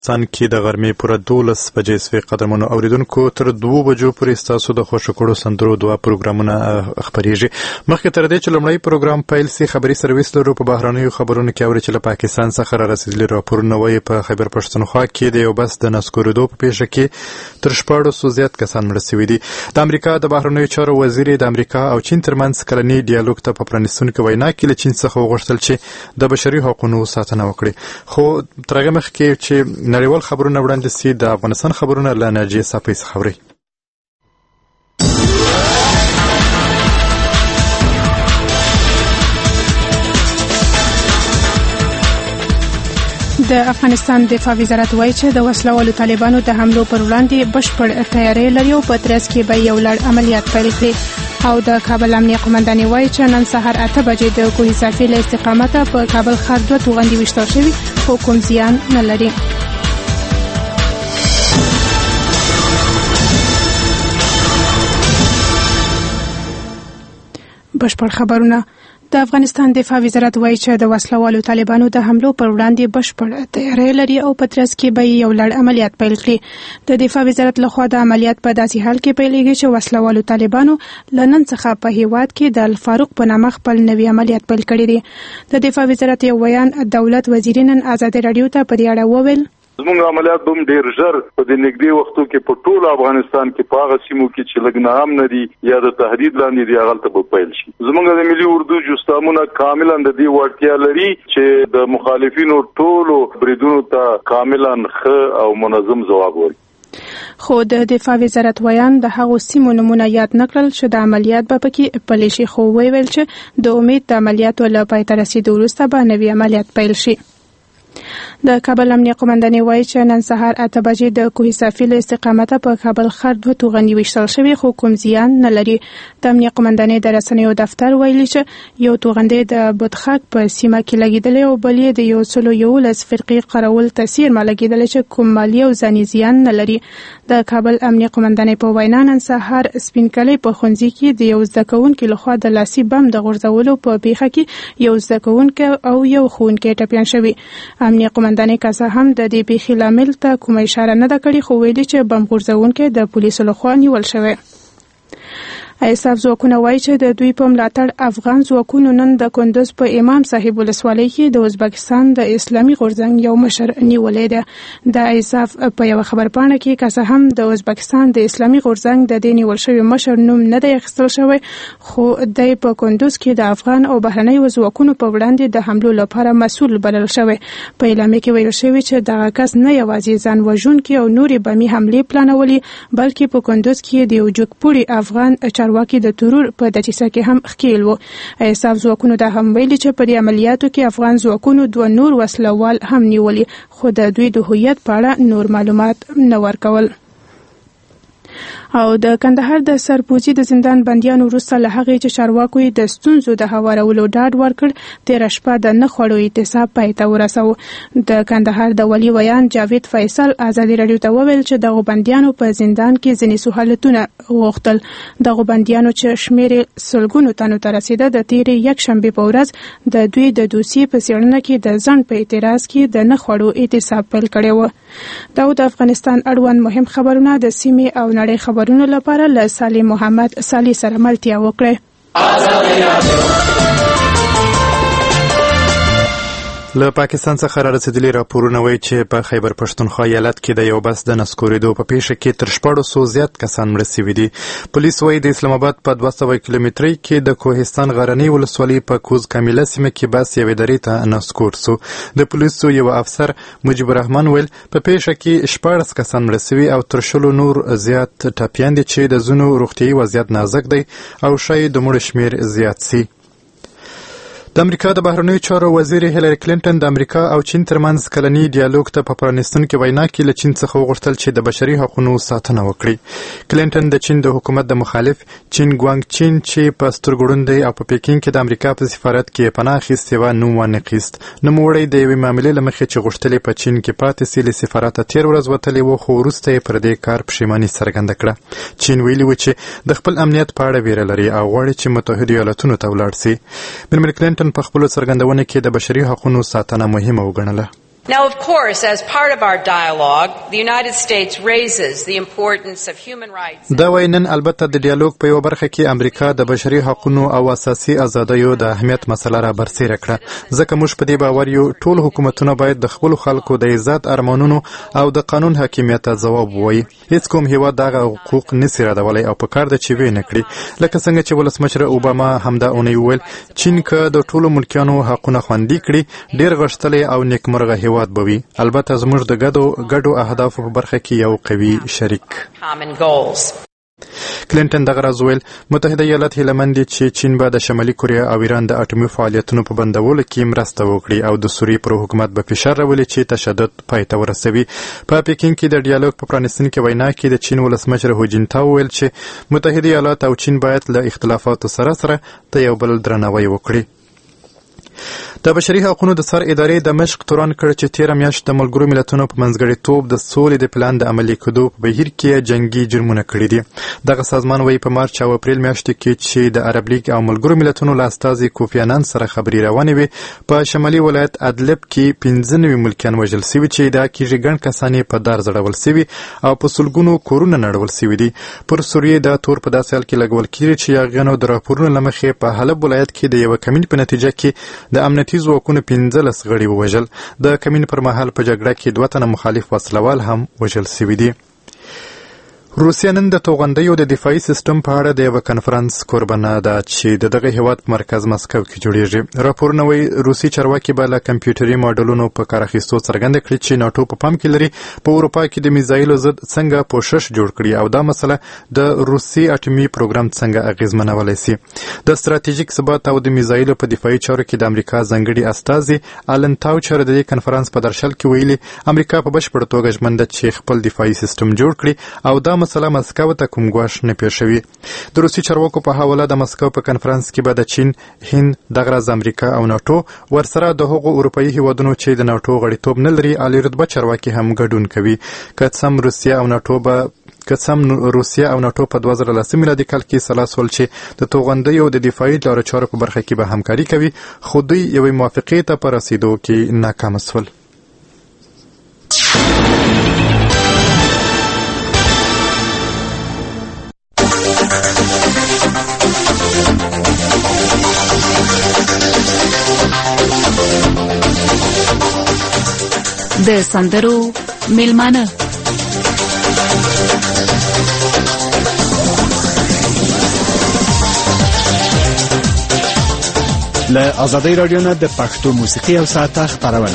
افغانستان کې د غرمې پوره 12 بجې سوې قدرمنو اوریدونکو تر 2 بجو پورې ستاسو د خوښو کړو سندرو دوه پروګرامونه خپریږي. مخکې تر دې چې لومړی پروګرام پیل سي خبري سرویس لرو په بهرنیو خبرونو کې اوري چې له پاکستان څخه را رسیدلي راپورونه وایي په خیبر پښتونخوا کې د یو بس د نسکورېدو په پیښه کې تر 1400 زیات کسان مړه شوي دي. د امریکا د بهرنیو چارو وزیر د امریکا او چین ترمنځ کلني ډیالوګ ته په پرانیستونکو وینا کې له چین څخه وغوښتل چې د بشري حقوقو ساتنه وکړي. خو تر هغه مخکې چې نړیوال خبرونه وړاندې سي د افغانستان خبرونه له ناجیه صافی څخه اوري. د افغانستان دفاع وزارت وایي چې د وسلوالو طالبانو د حملو پر وړاندې بشپړ تیاری لري او په ترڅ کې به یو لړ عملیات پیل کړي. او د کابل امنیه قومندانۍ وایي چې نن سهار 8 بجې د کوه صافي له استقامته په کابل ښار 2 توغندي ویشتل شوي خو کوم زیان نه لري. بشپړ خبرونه. د افغانستان دفاع وزارت وایي چې د وسلوالو طالبانو د حملو پر وړاندې بشپړ تیاری لري او په ترڅ کې به یو لړ عملیات پیل کړي. د دفاع وزارت لخوا د عملیات په داسې حال کې پیلېږي چې وسلوالو طالبانو له نن څخه په هیواد کې د الفاروق په نامه خپل نوي عملیات پیل کړي دي. د دفاع وزارت یو بیان دولت وزیر نن ازادي رادیو ته په دې اړه وویل زموږ عملیات به ډیر ژر په دې نږدې وختو کې په ټول افغانستان کې په هغه سیمو کې چې لږ نه هم نه دي یا د تهدید لاندې دي هغلته به پیل شي. زموږ د ملي اردو جستامونه کاملا د دې وړتیا لري چې د مخالفینو ټولو بریدونو ته کاملا ښه او منظم ځواب ورکړي. خو د دفاع وزارت ویان د هغو سیمو نمونه یاد نکړل چې د عملیات به پکې پلي شي خو ویل چې د امید د عملیاتو له پای ته رسیدو وروسته به نوي عملیات پیل شي. د کابل امنیه قومندانۍ وایي چې نن سهار 8 بجې د کوه صافي له استقامته په کابل ښار 2 توغندي ویشتل شوي خو کوم زیان نه لري. د امنیه قومندانۍ د رسنیو دفتر ویلي چې یو توغندی د بودخاک په سیمه کې لګېدلی او بل یې د 111 فرقې قرول تاثیر ما لګېدلی چې کوم مالي او ځاني زیان نه لري. د کابل امنیه قومندانۍ په وینا نن سهار سپینکلي په ښوونځي کې د یو زده کوونکي لخوا د لاسي بم د غورځولو په پیښه کې یو زده کوونکی او یو ښوونکی ټپیان شوي. امنیه قومندانۍ که څه هم د دې پیښې لامل ته کومه اشاره نه ده کړې خو ویلي چې بم غورځوونکی د پولیسو لخوا نیول شوی. ایساف ځواکونه وایي چې د دوی په ملاتړ افغان ځواکونو نن د کندوز په امام صاحب ولسوالۍ کې د ازبکستان د اسلامي غورځنګ یو مشر نیولی دی. د ایساف په یو خبرپاڼه کې که څه هم د ازبکستان د اسلامي غورځنګ د دې نیول شوي مشر نوم نه دی اخیستل شوی خو دی په کندوز کې د افغان او بهرنیو ځواکونو په وړاندې د حملو لپاره مسؤل بلل شوی. په اعلامیه کې ویل شوی چې دغه کس نه یوازې ځان وژونکي او نورې بمي حملې پلانولي بلکې په کندوز کې د یو جګپوړي افغان واکي د ترور په دسیسه کې هم ښکیل و. ایساف ځواکونو دا هم ویلي چې په دې عملیاتو کې افغان ځواکونو 2 نور وسلوال هم نیولي خو د دوی د هویت په اړه نور معلومات نه ورکول. او د کندهار د سرپوزي د زندان بندیانو وروسته له هغې چې چارواکو یې د ستونزو د هوارولو ډاډ ورکړ تېره شپه د نه خوړو اعتصاب پای ته ورسوه. د کندهار د ولي ویان جاوید فیصل ازادي راډیو ته وویل چې دغو بندیانو په زندان کې ځینې سهولتونه غوښتل. دغو بندیانو چې شمېر سلګونو تنو ته رسیده د تېرې یکشنبې په ورځ د دوی د دوسیې په څېړنه کې د ځنډ په اعتراض کې د نه خوړو اعتصاب پیل کړی و. دا د افغانستان اړوند مهم خبرونه د سیمې او نړۍ خبرونو لپاره له صالح محمد صالح سره ملتیا وکړئ. له پاکستان څخه را رسیدلي راپورونه وایي چې په خیبر پښتونخوا ایالت کې د یو بس د نسکورېدو په پیښه کې تر 1400 زیات کسان مړه شوي دي. پولیس وایي د اسلام آباد په 200 کیلومترۍ کې د کوهستان غرنۍ ولسوالۍ په کوز کامله سیمه کې بس یوې درې ته نسکور سو. د پولیسو یو افسر مجیب الرحمن ویل په پیښه کې 14 کسان مړه شوي او تر 100 نور زیات ټپیان دي چې د ځینو روغتیایي وضعیت نازک دی او ښایي د مړو شمېر زیات سي. د امریکا د بهرنیو چارو وزیر هیلری کلینټن د امریکا او چین ترمنځ کلني ډیالوګ ته په پرانیستونکې وینا کې له چین څخه وغوښتل چې د بشري حقوقو ساتنه وکړي. کلینټن د چین د حکومت د مخالف چین ګوانګ چین چې په سترګړون دی او په پیکینګ کې د امریکا په سفارت کې پناه اخیستې وه نوم وانخیست. نوموړی د یوې معاملې له مخې چې غوښتلې په چین کې پاتې سي له سفارته تېر ورځ وتلی و خو وروسته یې پر دې کار پښیماني څرګنده کړه. چین ویلي و چې د خپل امنیت په اړه ویره لري او غواړي چې متحدو ایالتونو ته ولاړ سي. میرمن کلینټن په خپلو څرګندونو کې د بشري حقوقو ساتنه مهمه وګڼله. Now, of course, as part of our dialogue, the United States raises the importance of human rights. دا وایي نن البته د ډیالوګ په یوه برخه کې امریکا د بشري حقوقو او اساسي ازادیو د اهمیت مسله را برسېره کړه، ځکه موږ په دې باور یو ټول حکومتونه باید د خپلو خلکو د عزت، ارمانونو او د قانون حاکمیت ته ځواب ووایي. هیڅ کوم هیواد دغه حقوق نسي ردولی او په کار ده چې ویې نه کړي، لکه څنګه چې ولسمشر اوباما همدا اونۍ وویل چین که د ټولو ملکیانو حقونه خوندي کړي ډېر غښتلی او نیکمرغه هیواد به وي، البته زموږ د ګډو اهدافو په برخه کې یو قوي شریک. کلینټن دغه راز ویل متحده ایالات هیله دي چې چین به د شمالي کوریا او ایران د اټومي فعالیتونو په بندولو کې مرسته وکړي او د سوریې پر حکومت به فشار راولي چې تشدد پای ته ورسوي. په پیکینګ کې د ډیالوګ په پرانیستونکې وینا کې د چین ولسمشر هو جینتاو ویل چې متحده ایالات او چین باید له اختلافاتو سره د یو بل درناوی وکړي. د بشري حقوقو د سر ادارې دمشق تورن کړ چې تیره میاشت د ملګرو ملتونو په منځګړیتوب د سولې د پلان د عملي کېدو په بهیر کې جنگي جرمونه کړي دي. دغه سازمان وایي په مارچ او اپریل میاشتو کې چې د عرب لیگ او ملګرو ملتونو له استازي کوفی انان سره خبرې روانې وې، په شمالي ولایت ادلب کې 15 ملکیان وژل شوي چې دا کېږي ګڼ کسان یې په دار ځړول شوي او په سلګونو کورونه نړول شوي دي. پر سوریې دا تور په داسې حال کې لګول کېږي چې یاغیانو د راپورونو له مخې په حلب ولایت کې د یوه کمین په نتیجه کې د امنیتي ځواکونو 15 غړي ووژل. د کمین پر مهال په جګړه کې 2 تنه مخالف وسلوال هم وژل شوي دي. روسیا نن د توغندیو د دفاعي سیستم په اړه د یوه کنفرانس قربانه ده چې د دغه هیواد په مرکز مسکو کې جوړیږي. راپورونه وایي روسي چارواکي به له کمپیوټري ماډلونو په کار اخیستو څرګنده کړي چې ناټو په پام کې لري په اروپا کې د میزایلو ضد څنګه پوښښ جوړ کړي او دا مسله د روسي اټومي پروګرام څنګه اغیزمنولی شي. د ستراتیژیک ثبات او د میزایلو په دفاعي چارو کې د امریکا ځانګړي استازي آلن تاوچر د دې کنفرانس په درشل کې ویلي امریکا په بشپړه توګه ژمن ده چې خپل دفاعي سیستم جوړ کړي او دا مسله مسکو ته کوم ګواښ نه پیښوي. د روسي چارواکو په حواله د مسکو په کنفرانس کې به د چین، هند، دغه راز امریکا او ناټو ورسره د هغو اروپایي هیوادونو چې د ناټو غړیتوب نه لري عالی رتبه چارواکي هم ګډون کوي. که څه هم روسیه او ناټو په 2010 میلادي کال کې سلا سول چې د توغندیو د دفاعي لارو چارو په برخه کې به همکاري کوي، خو دوی یوې موافقې ته په رسیدو کې ناکام شول. د سندرو میلمانه له آزادۍ رادیو نه د پښتو موسیقي او ساعته خپرونه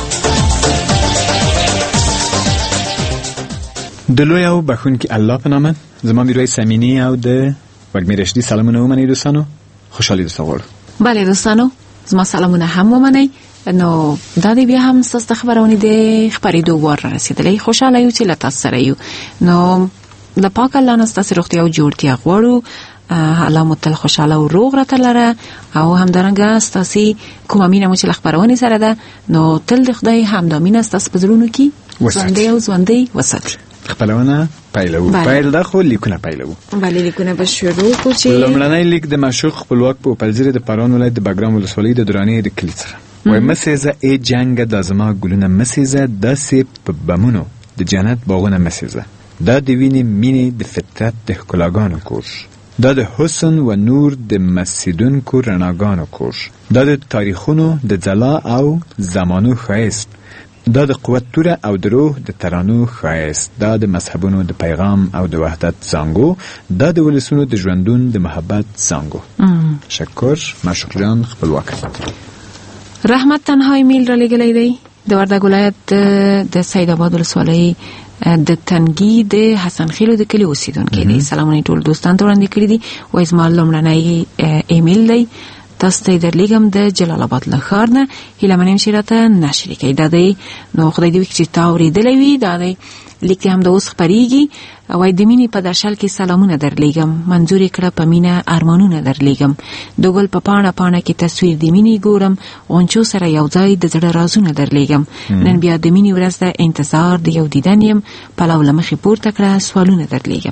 د لوی او بخښونکي الله په نامه زما میرویس امینی او د وږمې رشدي سلامونه ومنئ دوستانو. خوشحالي درته غواړو. بله دوستانو زما سلامونه هم ومنئ. نو دا دی بیا هم ستاسو د خبرونې د خپرېدو وار را رسېدلی. خوشحاله یو چې له تاسو سره یو. نو د پاک الله نه ستاسو روغتیا او جوړتیا غواړو. الله مو تل خوشحاله او روغ راته لره او همدارنګه ستاسو کومه مینه مو چې له خپرونې سره ده نو تل د خدای همدا مینه ستاسو په زړونو کې ژوندۍ وساتي. خپلونه پیلو پیل ده خو لیکونه پیلو. بله لیکونه به شروع کو چې لومړنی لیک د معشوق خپلواک په پلزیره د پارون ولایت د بګرام ولسوالۍ د دراني د کلی څخه وای مسیزه ای جنگ د زما ګلونه مسیزه د سیب په بمونو د جنت باغونه مسیزه دا د وینې مینې د فطرت د ښکلاګانو کور دا د حسن و نور د مسیدونکو رڼاګانو کور دا د تاریخونو د ځلا او زمانو ښایست دا د قوت توره او د روح د ترانو ښایست دا د مذهبونو د پیغام او د وحدت زانګو دا د ولسونو د ژوندون د محبت زانګو. شکر معشوق جان خپلواک. رحمت تنها ایمیل را لګلې دی د وردګ ولایت د سید آباد ولسوالۍ د تنګي د حسن خیلو د کلی اوسیدونکو دی. سلامونه ټول دوستان ته وړاندې کړی دي. وایي زما لومړنی ایمیل دی تاسو ته درلیږم د جلال آباد له ښار نه هیله منم چې راته نشریک کړئ. دا دی نو خدای دې وکړي چې تا اورېدلی وي. دا دی لیک دې هم د اوس خپرېږي. وایي د مینې په درشل کې سلامونه درلیږم منظور یې کړه په مینه ارمانونه درلیږم د ګل په پاڼه پاڼه کې تصویر د مینې ګورم غونچو سره یو ځای د زړه رازونه درلیږم نن بیا د مینې ورځ ده انتظار د یو دیدن یم پلو له مخې پورته کړه سوالونه درلیږم.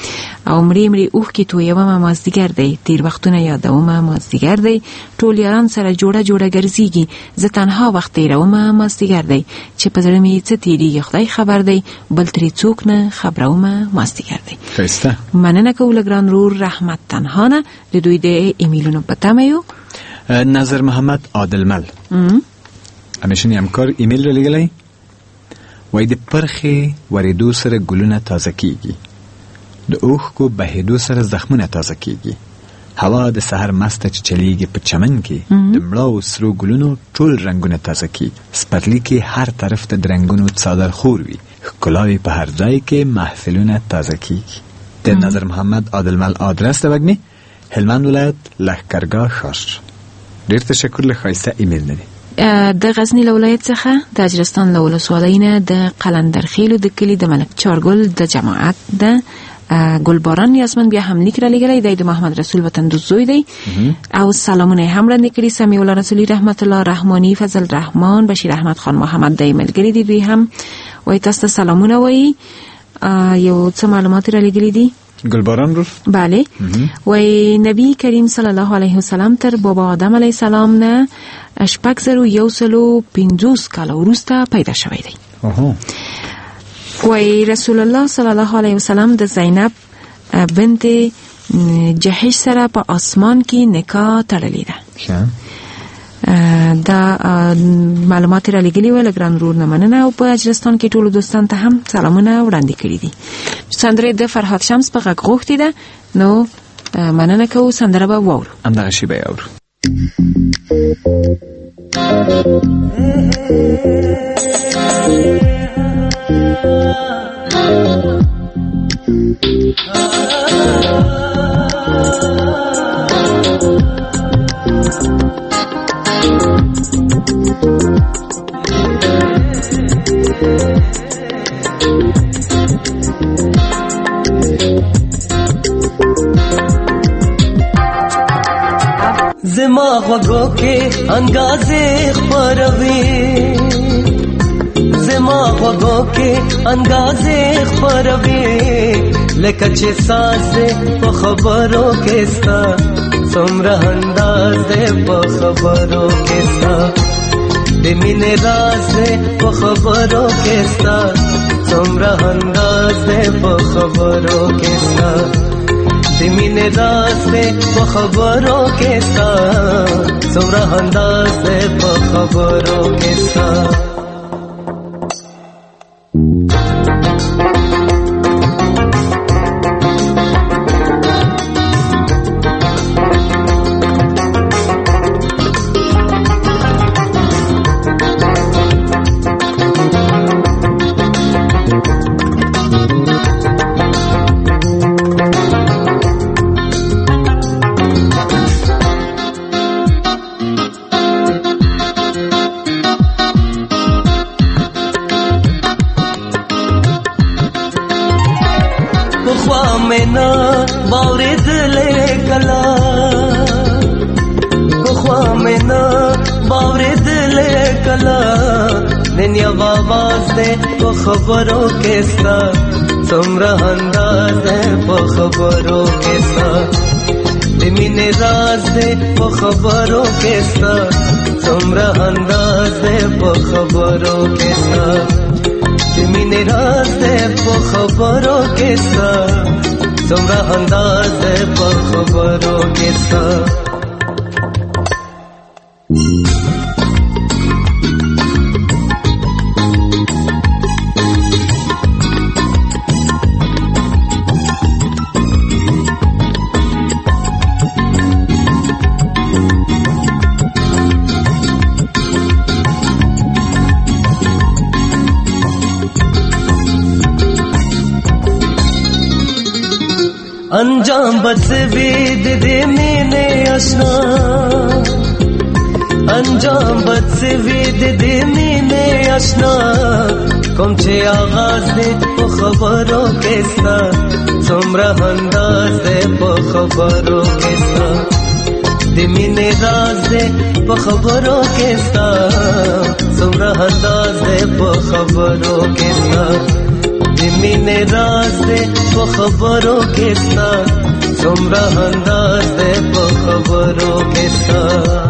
او مړی اوښ کې تویومه مازدیګر دی، تیر وختونه یادومه مازدیګر دی، ټول یاران سره جوړه ګرځيږي، زه تنها وخت تیرومه مازدیګر دی، چې په زړه مې څه تیریږي خدای خبر دی، بل ترې څوک نه خبرومه مازدیګر دی. ښایسته. مننه کوله ګران رور رحمت تنها نه. د دوی د ایمیلونو په تمه یو. نظر محمد عادلمل همیشنی همکار ایمیل را لګلی، وای د پرخې ورېدو سره ګلونه تازه کیږي، د اوښکو بهېدو سره زخمونه تازه کیږي، هوا د سحر مسته چې چلیږي په چمن کې د مړاو سرو ګلونو ټول رنگونه تازه کیږي، سپرلی کې هر طرف ته د رنگونو څادر خور وي، ښکلاوي په هر ځای کې محفلونه تازه کیږي. د نظر محمد عادلمل آدرس د وګني هلمند ولایت لښکرګاه ښار. ډیر تشکر له ښایسته ایمیل لري. د غزنی ولایت څخه د اجرستان له ولسوالۍ نه د قلندرخیلو د کلي د ملک چارګل د جماعت د ګلباران یاسمن بیا هم لیک را لګلی د محمد رسول وطن دوست زوی دی او سلامونه هم را نکړي. سمیع الله رسولی رحمت الله رحمانی فضل رحمان بشیر احمد خان محمد د ملګری دی، دوی هم وای تاسو سلامونه وای. یو څه معلومات را لګلی دي گلباران رو؟ بله. وای نبی کریم صلی الله علیه وسلم تر بابا آدم علیه السلام نه 650 کاله وروسته پیدا شوی دی. وای رسول الله صلی الله علیه وسلم د زینب بنت جحش سره په آسمان کې نکاح تړلې ده. دا معلومات را لګلي ول ګران رور نه مننه او په اجرستان کې ټول دوستان ته هم سلامونه وړاندې کړي دي. سندره د فرهاد شمس په غږ غوښتي ده، نو مننه کوو. سندره به واورو، همدغه شی به واورو. زما غوږو کې انګازې خپروي، زما غوږو کې انګازې خپروي، لکه چې ساز په خبرو کې ستا څومره انداز دې په خبرو کې ستا د مینې راز دې په خبرو کې ستا څومره انداز دې په خبرو کې ستا د مینې راز دې په خبرو کې ستا څومره انداز دې په خبرو کې ستا. خبروں کے ساتھ څومره انداز دې په خبرو کې ساتھ د مینې راز دې په خبرو کې ساتھ څومره انداز دې په خبرو کې ساتھ د مینې راز دې په خبرو کې ساتھ څومره انداز دې په خبرو کې ساتھ. انجام بس وید دے مینے اشنا، انجام بس وید دے مینے اشنا، کم چھے آغاز دے پو خبروں کے ساتھ څومره انداز دے پو خبروں کے ساتھ دے مینے راز دے پو خبروں کے ساتھ څومره انداز دے پو خبروں کے ساتھ مینې راز دې په خبرو کې ستا څومره انداز دې په خبرو کې ستا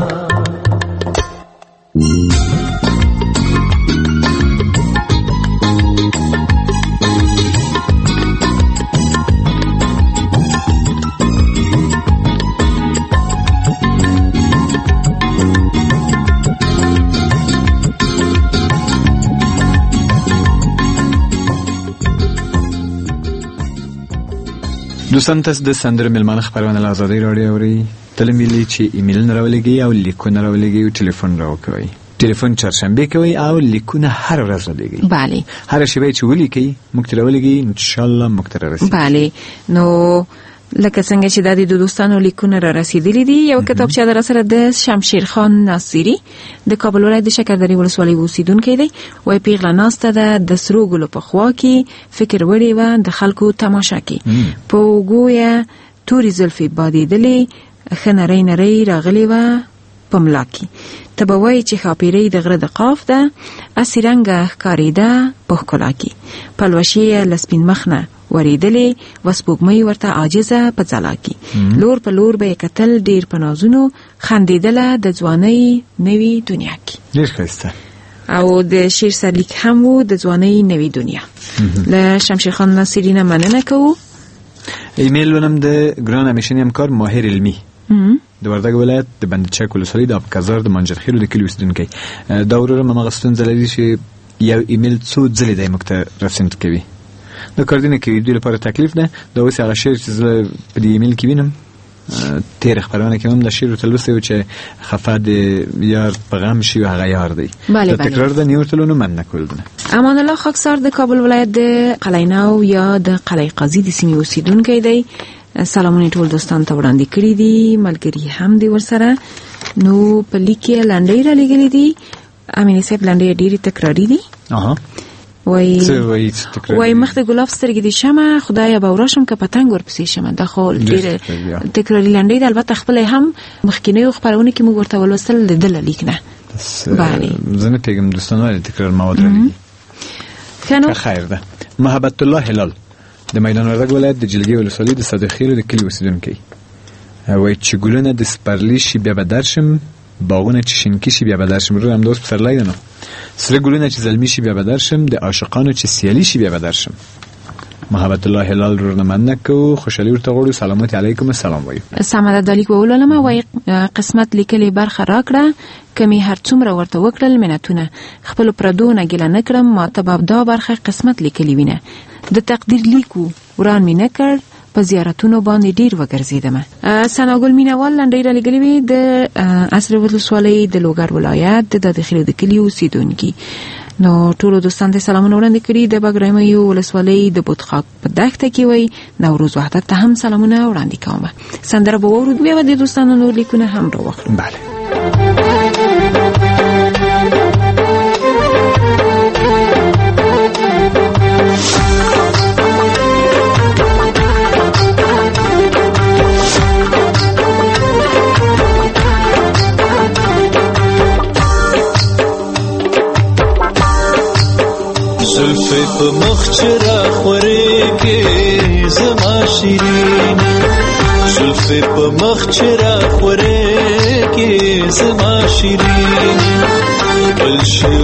دوستان تاسو د سندرو ملمانه خبرونه له آزادۍ راډیو اورئ. تل ملي چې ایمیلونه راولېږئ او لیکونه راولېږئ او ټلیفون راوکوئ. ټلیفون چهارشنبه کوي او لیکونه هر ورځ راولېږئ. بله. هر شی چې ولیکئ موږ ته راولېږئ ان شاء الله موږ ته راسي. بله. نو لکه څنګه چې د دې دوستانو لیکونه را رسیدلي دي، یو کتابچه در سره د شمشیر خان ناصری د کابل ولایت د شکردرې ولسوالۍ اوسیدونکی دی. وایي پیغله ناسته ده د سرو ګلو په خوا کې، فکر وړې وه د خلکو تماشا کې، په اوږو یې تورې زلفې بادېدلې، ښه نری نری راغلې وه په ملا کې. ته به وایي چې ښاپیرۍ د غره د قاف ده، اسې رنګه ښکارېده په ښکلا کې، پلوشې یې له سپین مخ نه وریدلې و سپوږمۍ ورته عاجزه په ځلا کې. لور په لور به یې کتل ډېر په نازونو، خندېدله د ځوانۍ نوې دنیا کې. ډېر ښایسته. او د شعر سرلیک هم و د ځوانۍ نوې دنیا. له شمشیر خان ناصري نه مننه کوو. ایمیل ونم د ګران همیشنی همکار ماهر علمي د وردګ ولایت د بندچک ولسوالۍ د ابکزار د منجرخیلو د کلي اوسیدونکی. دا ورور مغه ستونزه لري چې یو ایمیل څو ځلې دی موږ ته رسند کوي. د کاردینه کې دوی لپاره تکلیف ده. دا اوس هغه شعر چې زه په دې ایمیل کې وینم تیر خبرونه کې هم د شعر تلوسته چې خفه د یار پیغام شي هغه یار دی. د تکرار د نیو تلونو من نکول ده. امان الله خاکسار د کابل ولایت د قلعه‌نو یا د قلعه قاضي د سیمې اوسیدونکی دی. سلامونه ټول دوستان ته وړاندې کړی دي، ملګری هم دی ورسره. نو په لیک کې لنډۍ را لګلې دي. امینه صاحب لنډۍ ډېری تکراری دي. وای مخ د ګلاب سترګې دي شمه، خدایا به ورشم که پتنګ ورپسې شمه. دا خو ډېر تکراری لنډۍ ده. البته خپل هم مخکینیو خبرونه کې موږ ورته ولوستل د دل لیک نه. بله زه نه پیګم دوستانو تکرار مواد راغلي. خیر ده. محبت الله هلال د میدان وردګ ولایت د جلګي ولسوالۍ د صدقخیلو د کلي اوسیدونکی. وای چې ګلونه د سپرلی شي بیا به درشم، باغونه چې شینکی شي بیا به درشم. رو هم دوست پسرلی ده نو. سره ګلونه چې زلمی شي بیا به درشم، د عاشقانو چې سیالی شي بیا به درشم. محبت الله هلال رو نمنه کو خوشحالی ورته غوړو. سلامتی علیکم. السلام وایو. سمه د لیک ووللم. وای قسمت لیکلې برخه راکړه، کمی هر څومره ورته وکړل منتونه، خپل پردونه ګله نکړم، ما ته باب دا برخه قسمت لیکلې وینه، د تقدیر لیکو وران می نکړ، په زیارتونو باندې ډیر وګرځیدم. سناګل مینوال لنډۍ را لګلې وي د عصر ولسوالۍ د لوګر ولایت د داخلي د کلي اوسیدونکي. نو ټول دوستان ته سلامونه وړاندې کړي. د بګرامي ولسوالۍ د بوتخاک په دښته کې وي نوروز وحدت ته هم سلامونه وړاندې کوم. سندره به ورو بیا د دوستانو نور لیکونه هم راوخلم. بله. زلفی په مخ چرا خورې کې زما شیرینی، زلفی په مخ چرا خورې کې زما شیرینی، بل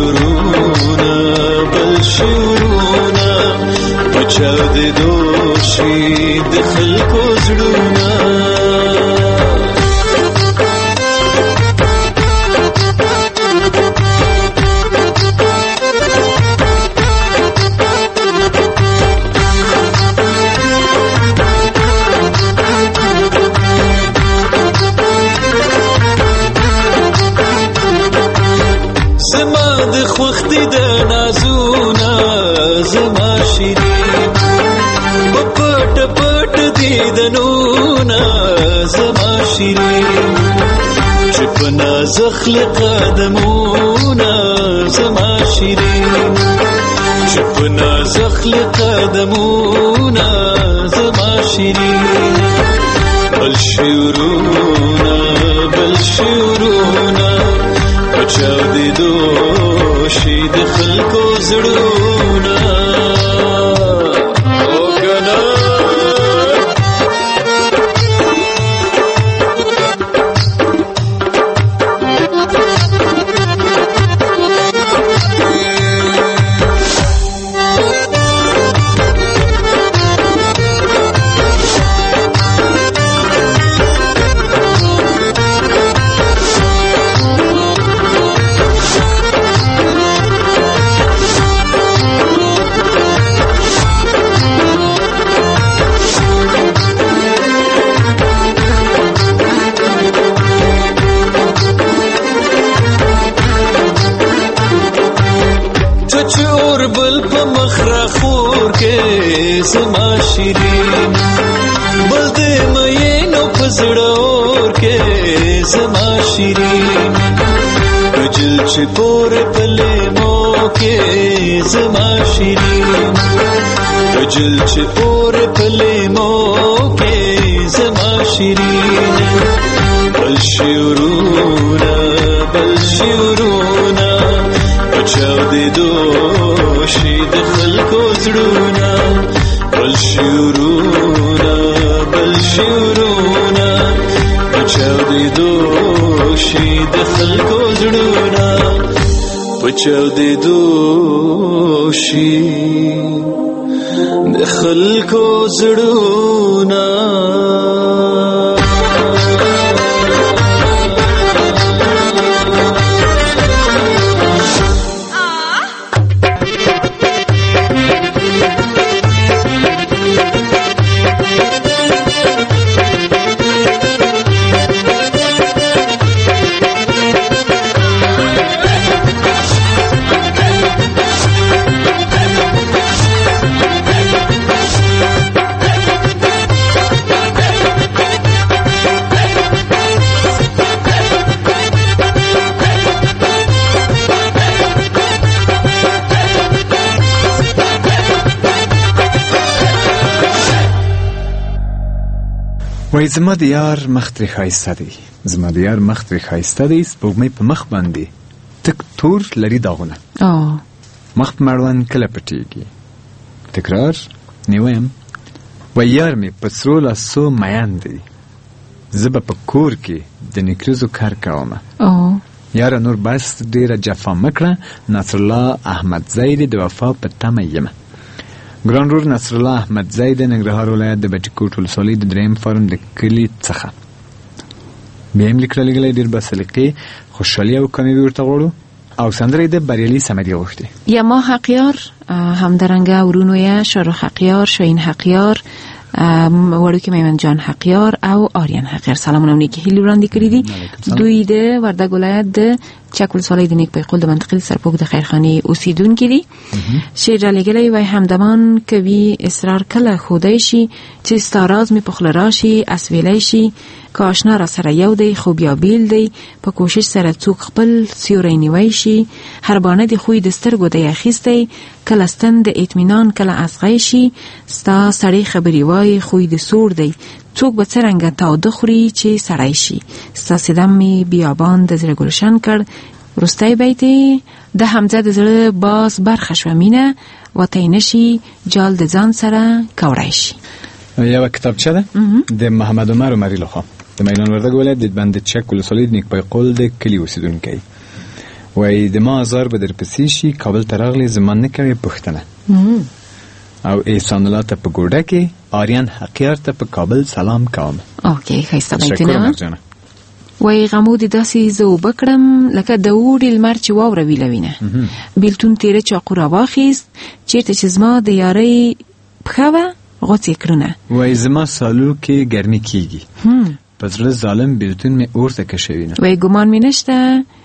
شورونه پچاو دې دوشي د خلکو زړونه. خوختی د نازونا زما شیرین، پټ پټ دی د نونا زما شیرین، چې په نازخ قدمونا زما شیرین، چې په نازخ قدمونا زما شیرین، بل شورونه پچاو دې دوشي د خلکو زړونه. خور کې زما شیرین بل دې مې نو پزړور کې زما شیرین کجل چې پور پلې مو کې زما شیرین کجل چې پور پلې مو کې زما شیرین بل شیرونا بچاو دې دوشي د خلکو زړونه بل شیرونا بچاو دې دوشي د خلکو زړونه بچاو دې دوشي د خلکو زړونه وای زما د یار مخ ترې ښایسته دی زما د یار مخ ترې ښایسته دی سپوږمۍ په مخ باندې تک تور لري داغونه مخ په مړوند کله پټېږي تکرار نیویم وای یار مې په سرو لاسو میان دی زه به په کور کې د نکریزو کار کومه یاره نور بس ډېره جفا مه کړه نصرالله احمدزی د وفا په تمه یمه ګران رور نصرالله احمدزی د ننګرهار ولایت د بټي کوټ ولسوالۍ د دریم فارم د کلي څخه بیا هم لیک رالیږلی ډېر به سلیقې خوشحالي او کامیابي ورته غواړو او سندره یې د بریالي صمدي غوښتې یما حقیار همدارنګه ورونو یې شاروخ حقیار شاهین حقیار وړوکی میمن جان حقیار او آریان حقیار سلامونه او نیکی هیلې وړاندې کړي دي دوی د وردګ ولایت د چک ولسوالۍ د نیک پیقل د منطقې سرپوږ د خیرخانې اوسیدونکي دي شعر رالیږلی وای همدمان کوي اصرار کله ښودی شي چې ستا راز مې په خوله راشي اسویلی شي که آشنا را سره یو دی خو بیا بیل دی په کوشش سره څوک خپل سیوری نیوی شي هر بانه د خوی د سترګو دی اخیستی کله ستن د اطمینان کله اصغی شي ستا سړی خبرې وای خوی د سور دی څوک به څرنګه تاوده خوري چې سړی شي ستاسې دم مې بیابان د زړه ګلشن کړ وروستی بیت د حمزه د زړه باز برخه شوه مینه وتی نشي جال د ځان سره کوړی شي یوه کتابچه ده د محمد عمر عمري لخوا د میدان وردګ ولایت د بند چک ولسوالۍ د نیک پیقل د کلي اوسیدونکی وایي د ما ازار به درپسې شي کابل ته راغلی زما نه کوې پوښتنه او احسان الله ته په ګوډه کې آریان حقیار ته په کابل سلام کوم اوکې ښایسته بیتونه وای غمو د داسې زه اوبه کړم لکه د اوړي لمر چې واوره ویلوینه بیلتون تیره چاقو را واخیست چیرته چې زما د یارۍ پښه وه غوڅې کړونه وای زما سالو کې ګرمي کیږي په زړه ظالم بیلتون مې اور ته کشوینه وای ګمان مې نشته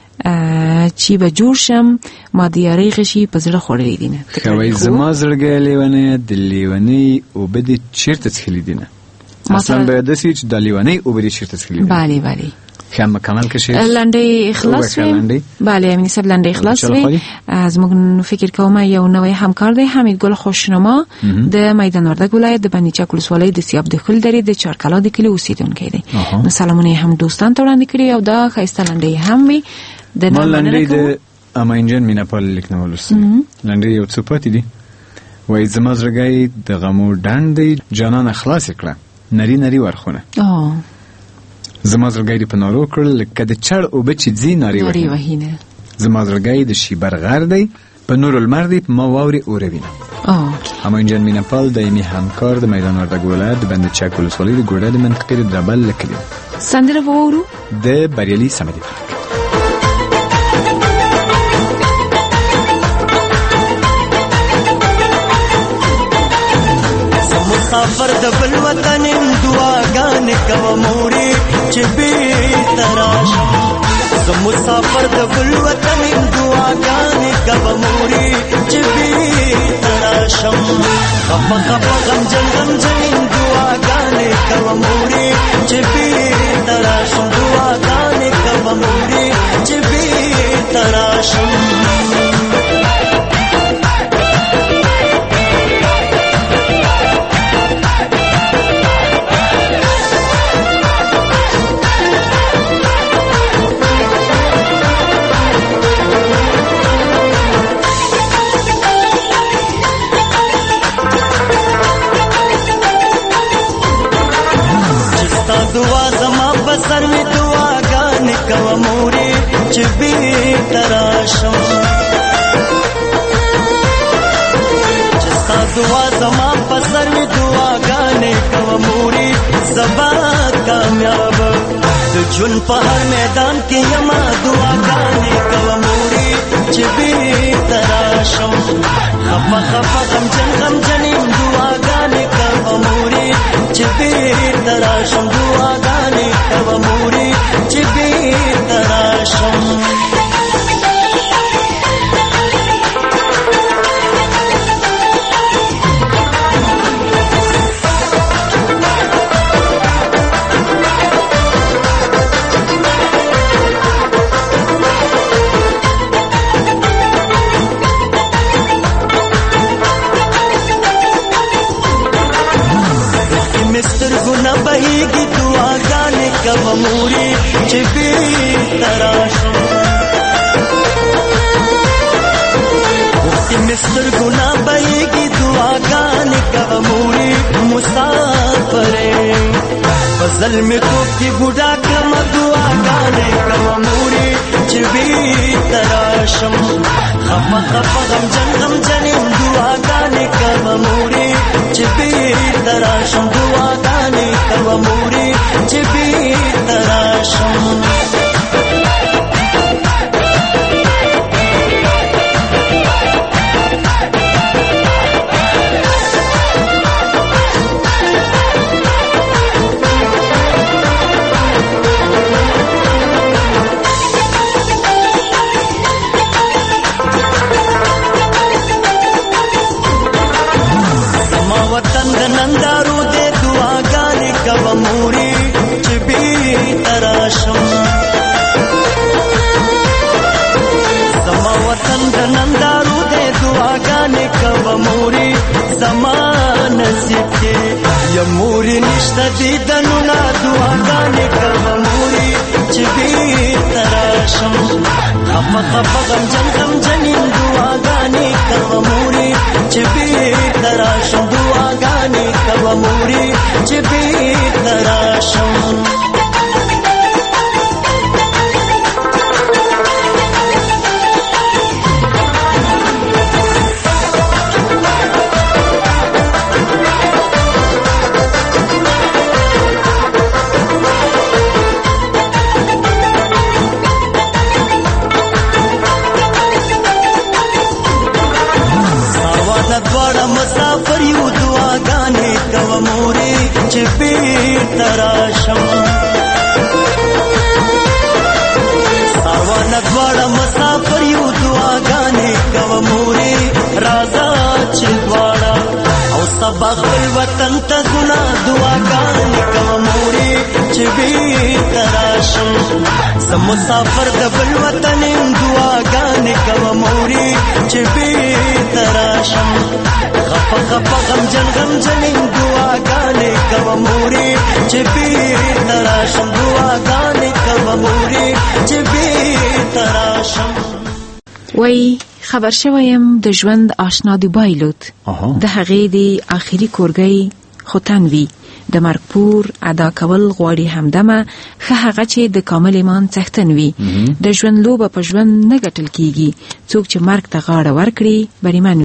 چې به جوړ شم ما د یارۍ غشي په زړه خوړلی دینه وای زما زړګی لیونی د لیونۍ اوبه دې چیرته څښلي دینه اصلا باید داسې چې د لیونۍ اوبه دې چیرته څښلي دینه بله خیام مکمل کشید لنډی اخلاص وی بله امینی صاحب لنډی اخلاص وی از موږ فکر کوم یو نوې همکار دی حمید ګل خوشنما د میدان وردګ ولایت د بنی چک ولسوالۍ د سیاب د خل درې د چارکلا د کلي اوسیدونکی دی نو سلامونه هم دوستان ته وړاندې کړي او دا ښایسته لنډی هم وي د لنډی د امینجن میناپال لیکنه ولوستل لنډی یو څه پاتې دي وای زما زړګی د غمو ډنډ دی جانان خلاص کړه نری نری ورخونه زما زړګی په نارو کړل لکه د چړ اوبه چې ځي نارې وهینه زما زړګی د شیبر غر دی په نور المر دی په ما واورې اوروینه اما انجن میناپال دایمي همکار د میدان وردګ ولایت د بند چک ولسوالۍ د ګوډه د منطقې د دربل لکلي سندره وورو د بریالي صمدي مسافر د بل وطن دعاګانې کوم مورې چې بیرته راشم زه مسافر د بل وطن یم دعاګانې کوه مورې چې بېرته راشم خفه خفه غمجن غمجن یم دعاګانې کوه مورې چې بېرته راشم دعاګانې کوه مورې چې بېرته راشم دعا زما بسر می دعاګانې کوه مورې چې بېرته راشم چې ستا دعا زما بسر می دعاګانې کوه مورې زه به کامیاب د ژوند په هر میدان کې یما دعاګانې کوه مورې چې بېرته راشم خفه خفه غمجن غمجن یم دعاګانې کوه مورې چې بېرته راشم دعاګانې کوه مورې چې بېرته راشم سترګونه بهیږي دعاګانې کوه مورې چې بېرته راشم اوښکې مې سترګونه بهیږي دعاګانې کوه مورې مسافر په زلمې توب کې بوډا کړمه دعاګانې کوه مورې چې بېرته راشم خفه خفه غمجن غمجن یم دعاګانې کوه مورې چې بېرته راشم دعاګانې کوه مورې چې بېرته راشم وطن د نندارو دې دعاګانې کوه مورې چې بېرته راشم زما وطن د نندارو دې دعاګانې کوه مورې زما نصیب کې یا مورې نشته دیدنونه دعاګانې کوه مورې چې بېرته راشم خفه خفه غمجن غمجن یم دعاګانې کوه مورې چې بېرته راشم دعاګانې کوه مورې چې بېرته راشم دواړه مسافر یو دعاګانې کوه مورې چې بېرته راشم ساوانه دواړه مسافر یو دعاګانې کوه مورې راځه چې دواړه او سبا خپل وطن ته ځو دعاګانې کوه مورې چې بېرته راشم زه مسافر د بل وطن یم دعاګانې کوه مورې چې بېرته راشم خفه خفه غمجن غمجن یم دعاګانې کوه مورې چې بېرته راشم دعاګانې کوه مورې چې بېرته راشم وای خبر شویم د ژوند آشنا دی بایلود د هغې د آخري کورګۍ خوتن وي د مرګ پور ادا کول غواړي همدمه ښه هغه چې د کامل ایمان څښتن وي د ژوند لوبه په ژوند نه ګټل کیږي څوک چې مرګ ته غاړه ورکړي بریمن